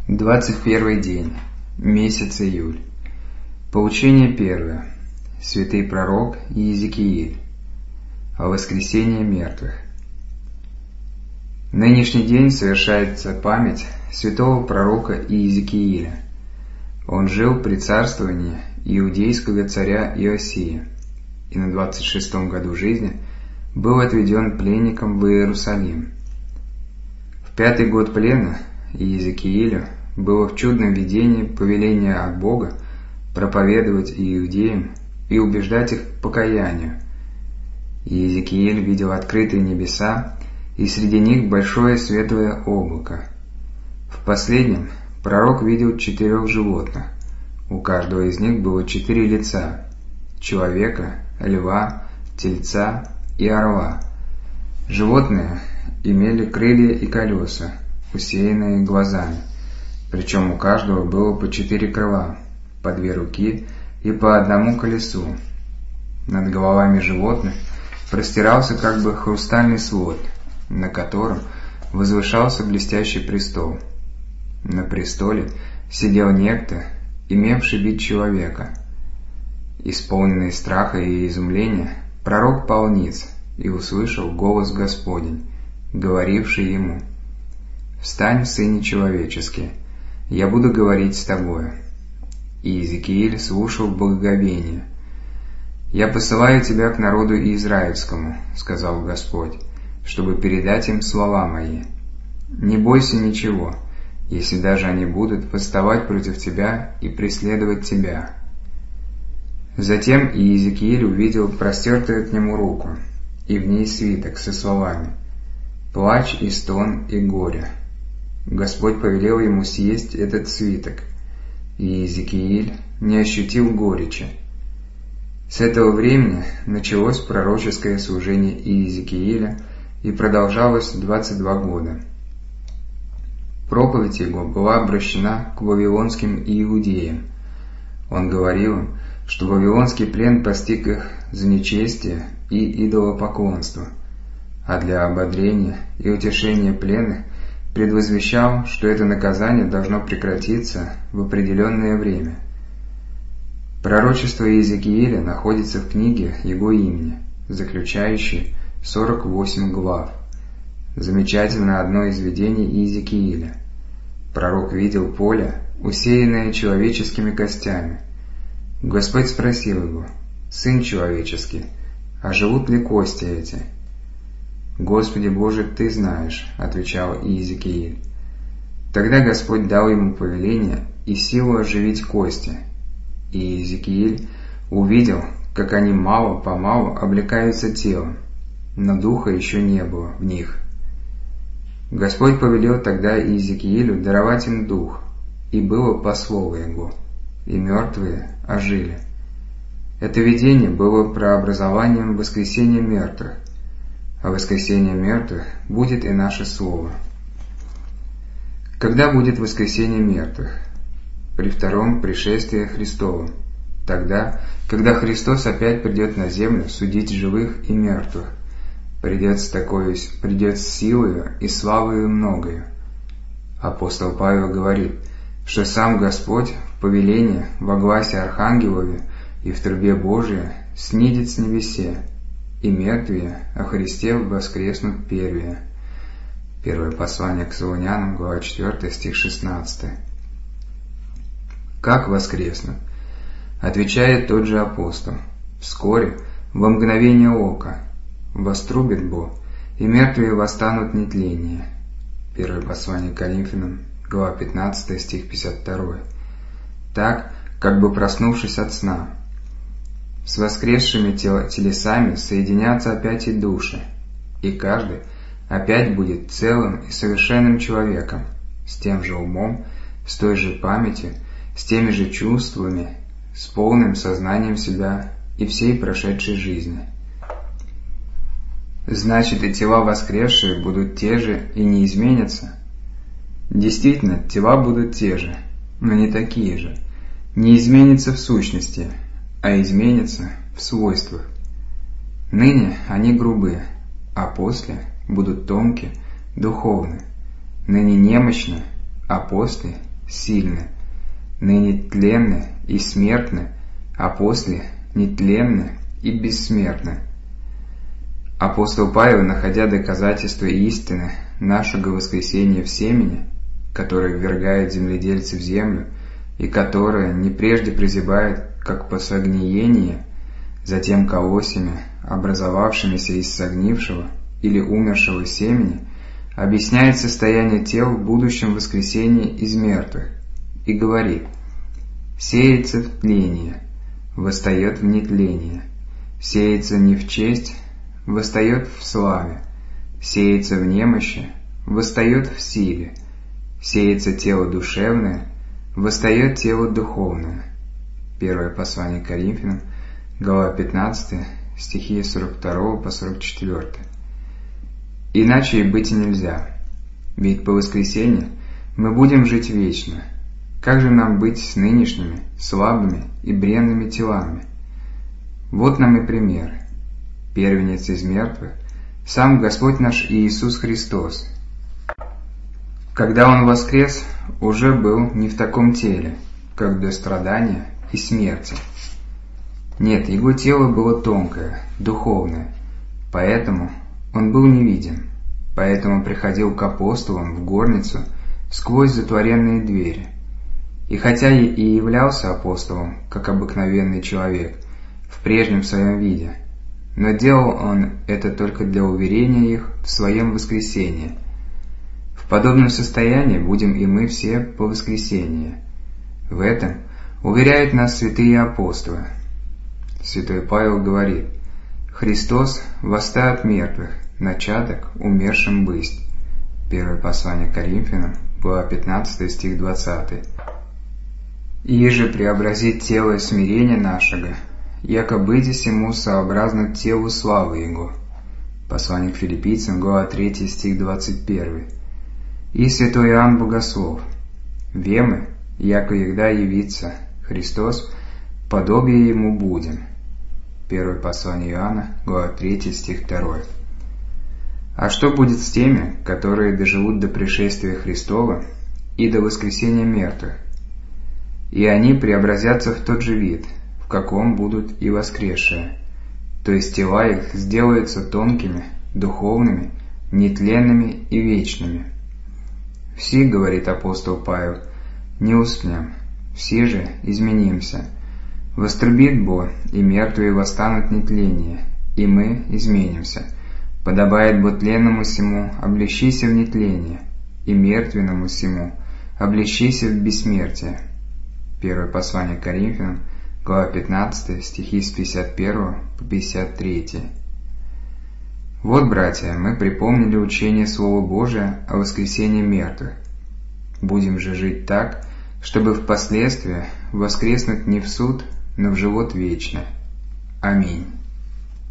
21 день. Месяц июль. Поучение первое. Святый пророк Иезекииль. О воскресении мертвых. Нынешний день совершается память святого пророка Иезекииля. Он жил при царствовании иудейского царя Иосии и на 26-м году жизни был отведен пленником в Иерусалим. В 5-й год плена Иезекиилю было в чудном видении повеление от Бога проповедовать иудеям и убеждать их к покаянию. Иезекииль видел открытые небеса, и среди них большое светлое облако. В последнем пророк видел 4 животных. У каждого из них было 4 лица – человека, льва, тельца и орла. Животные имели крылья и колеса, усеянные глазами, причем у каждого было по 4 крыла, по 2 руки и по 1 колесу. Над головами животных простирался как бы хрустальный свод, на котором возвышался блестящий престол. На престоле сидел некто, имевший вид человека. Исполненный страха и изумления, пророк пал ниц и услышал голос Господень, говоривший ему: «Встань, сыне человеческий, я буду говорить с тобою». И Иезекииль слушал в благоговении. «Я посылаю тебя к народу израильскому, — сказал Господь, — чтобы передать им слова мои. Не бойся ничего, если даже они будут восставать против тебя и преследовать тебя». Затем Иезекииль увидел простертую к нему руку, и в ней свиток со словами: «Плач и стон и горе». Господь повелел ему съесть этот свиток, и Иезекииль не ощутил горечи. С этого времени началось пророческое служение Иезекииля и продолжалось 22 года. Проповедь его была обращена к вавилонским иудеям. Он говорил им, что вавилонский плен постиг их за нечестие и идолопоклонство, а для ободрения и утешения пленных предвозвещал, что это наказание должно прекратиться в определенное время. Пророчество Иезекииля находится в книге его имени, заключающей 48 глав. Замечательно одно из видений Иезекииля. Пророк видел поле, усеянное человеческими костями. Господь спросил его: «Сын человеческий, а живут ли кости эти?» «Господи Боже, Ты знаешь, — отвечал Иезекииль». Тогда Господь дал ему повеление и силу оживить кости. И Иезекииль увидел, как они мало-помалу облекаются телом, но духа еще не было в них. Господь повелел тогда Иезекиилю даровать им дух, и было по слову его, и мертвые ожили. Это видение было прообразованием воскресения мертвых, а воскресение мертвых будет и наше слово. Когда будет воскресение мертвых? При втором пришествии Христовом, тогда, когда Христос опять придет на землю судить живых и мертвых, придет с силою и славою многою. Апостол Павел говорит, что сам Господь в повелении во гласе Архангелове и в трубе Божией снидет с небесе, и мертвые о Христе воскреснут первые. Первое послание к Солунянам, глава 4, стих 16. Как воскреснут? Отвечает тот же апостол: вскоре, во мгновение ока, вострубит Бог, и мертвые восстанут нетление. Первое послание к Коринфянам, глава 15, стих 52. Так, как бы проснувшись от сна, с воскресшими телесами соединятся опять и души, и каждый опять будет целым и совершенным человеком, с тем же умом, с той же памятью, с теми же чувствами, с полным сознанием себя и всей прошедшей жизни. Значит, и тела воскресшие будут те же и не изменятся? Действительно, тела будут те же, но не такие же, не изменятся в сущности, а изменятся в свойствах. Ныне они грубы, а после будут тонки, духовны. Ныне немощны, а после сильны, ныне тленны и смертны, а после нетленны и бессмертны». Апостол Павел, находя доказательства истины нашего воскресения в семени, которое ввергает земледельцы в землю, и которое не прежде прозябает, как по согниении, затем колосьями, образовавшимися из согнившего или умершего семени, объясняет состояние тел в будущем воскресении из мертвых, и говорит: «Сеется в тление, восстает в нетление, сеется не в честь, восстает в славе, сеется в немощи, восстает в силе, сеется тело душевное, восстает тело духовное». Первое послание к Коринфянам, глава 15, стихи 42 по 44. Иначе и быть и нельзя, ведь по воскресенье мы будем жить вечно. Как же нам быть с нынешними слабыми и бренными телами? Вот нам и пример. Первенец из мертвых, сам Господь наш Иисус Христос. Когда Он воскрес, уже был не в таком теле, как до страдания и смерти. Нет, Его тело было тонкое, духовное, поэтому Он был невидим, поэтому приходил к апостолам в горницу сквозь затворенные двери. И хотя и являлся апостолом, как обыкновенный человек, в прежнем своем виде, но делал Он это только для уверения их в своем воскресении. В подобном состоянии будем и мы все по воскресении. В этом уверяют нас святые апостолы. Святой Павел говорит: «Христос восста от мертвых, начаток умершим бысть». Первое послание к Коринфянам, глава 15, стих 20. «Иже преобразить тело смирения нашего, яко быти сему сообразно телу славы Его». Послание к Филиппийцам, глава 3, стих 21. И святой Иоанн Богослов: «Вемы, яко егда явится Христос, подобие Ему будем». Первое послание Иоанна, глава 3, стих 2. А что будет с теми, которые доживут до пришествия Христова и до воскресения мертвых? И они преобразятся в тот же вид, в каком будут и воскресшие, то есть тела их сделаются тонкими, духовными, нетленными и вечными. Все, говорит апостол Павел, не уснем, все же изменимся. Вострубит Бог, и мертвые восстанут нетление, и мы изменимся. Подобает Бо тленному сему облещися в нетление, и мертвенному сему облещися в бессмертие». Первое послание к Коринфянам, глава 15, стихи с 51 по 53. Вот, братья, мы припомнили учение Слова Божия о воскресении мертвых. Будем же жить так, чтобы впоследствии воскреснуть не в суд, но в живот вечный. Аминь.